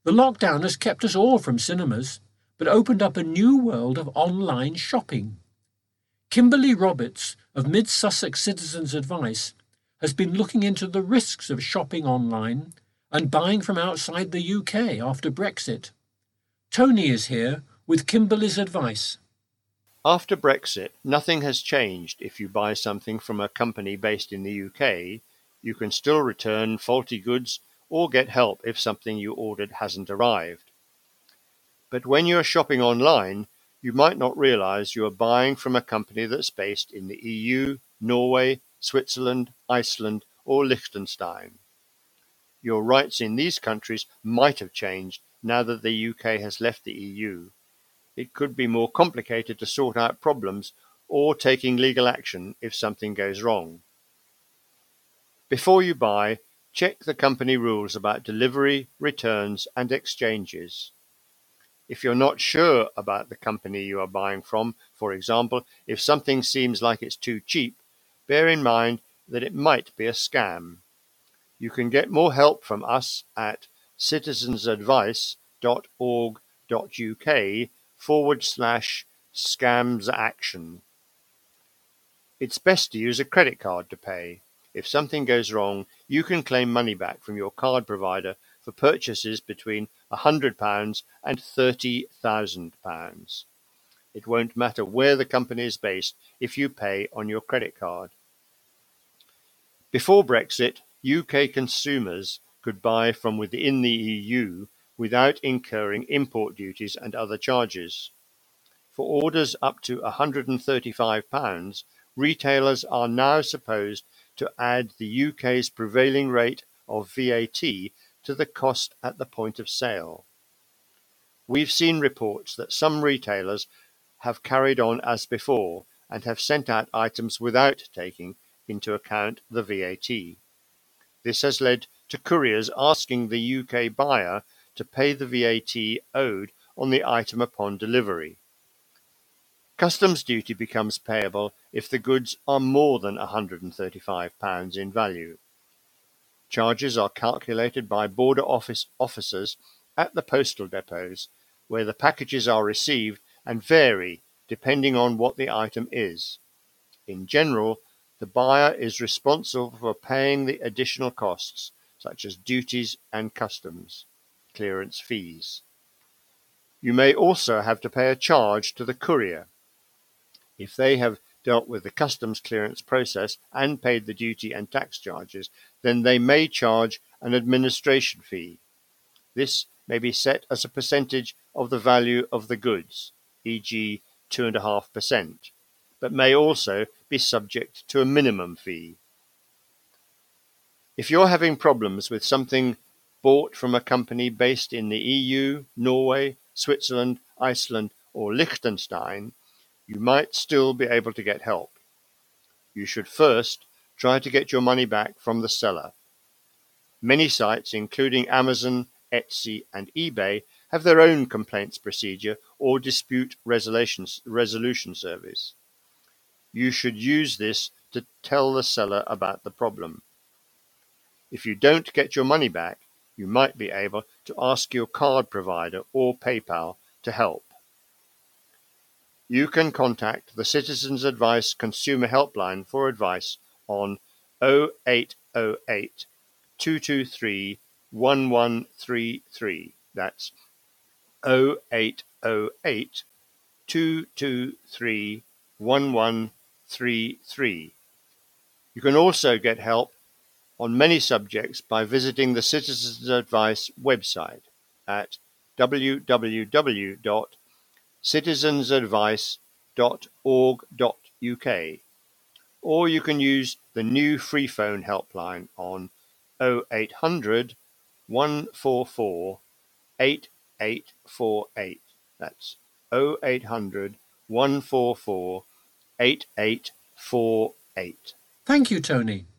The lockdown has kept us all from cinemas, but opened up a new world of online shopping. Kimberly Roberts of Mid Sussex Citizens Advice has been looking into the risks of shopping online and buying from outside the UK after Brexit. Tony is here with Kimberly's advice. After Brexit, nothing has changed. If you buy something from a company based in the UK, you can still return faulty goods or get help if something you ordered hasn't arrived. But when you're shopping online, you might not realize you are buying from a company that's based in the EU, Norway, Switzerland, Iceland, or Liechtenstein. Your rights in these countries might have changed now that the UK has left the EU. It could be more complicated to sort out problems or taking legal action if something goes wrong. Before you buy, check the company rules about delivery, returns, and exchanges. If you're not sure about the company you are buying from, for example, if something seems like it's too cheap, bear in mind that it might be a scam. You can get more help from us at citizensadvice.org.uk/scamsaction. It's best to use a credit card to pay. If something goes wrong, you can claim money back from your card provider for purchases between £100 and £30,000. It won't matter where the company is based if you pay on your credit card. Before Brexit, UK consumers could buy from within the EU without incurring import duties and other charges. For orders up to £135, retailers are now supposed to add the UK's prevailing rate of VAT to the cost at the point of sale. We've seen reports that some retailers have carried on as before and have sent out items without taking into account the VAT. This has led to couriers asking the UK buyer to pay the VAT owed on the item upon delivery. Customs duty becomes payable if the goods are more than £135 in value. Charges are calculated by border office officers at the postal depots, where the packages are received, and vary depending on what the item is. In general, the buyer is responsible for paying the additional costs, such as duties and customs clearance fees. You may also have to pay a charge to the courier. If they have dealt with the customs clearance process and paid the duty and tax charges, then they may charge an administration fee. This may be set as a percentage of the value of the goods, e.g. 2.5%, but may also be subject to a minimum fee. If you're having problems with something bought from a company based in the EU, Norway, Switzerland, Iceland, or Liechtenstein, you might still be able to get help. You should first try to get your money back from the seller. Many sites, including Amazon, Etsy, and eBay, have their own complaints procedure or dispute resolution service. You should use this to tell the seller about the problem. If you don't get your money back, you might be able to ask your card provider or PayPal to help. You can contact the Citizens Advice Consumer Helpline for advice on 0808 223 1133. That's 0808 223 1133. You can also get help on many subjects by visiting the Citizens Advice website at www.citizensadvice.org.uk, or you can use the new free phone helpline on 0800 144 8848. That's 0800 144 8848. Thank you, Tony.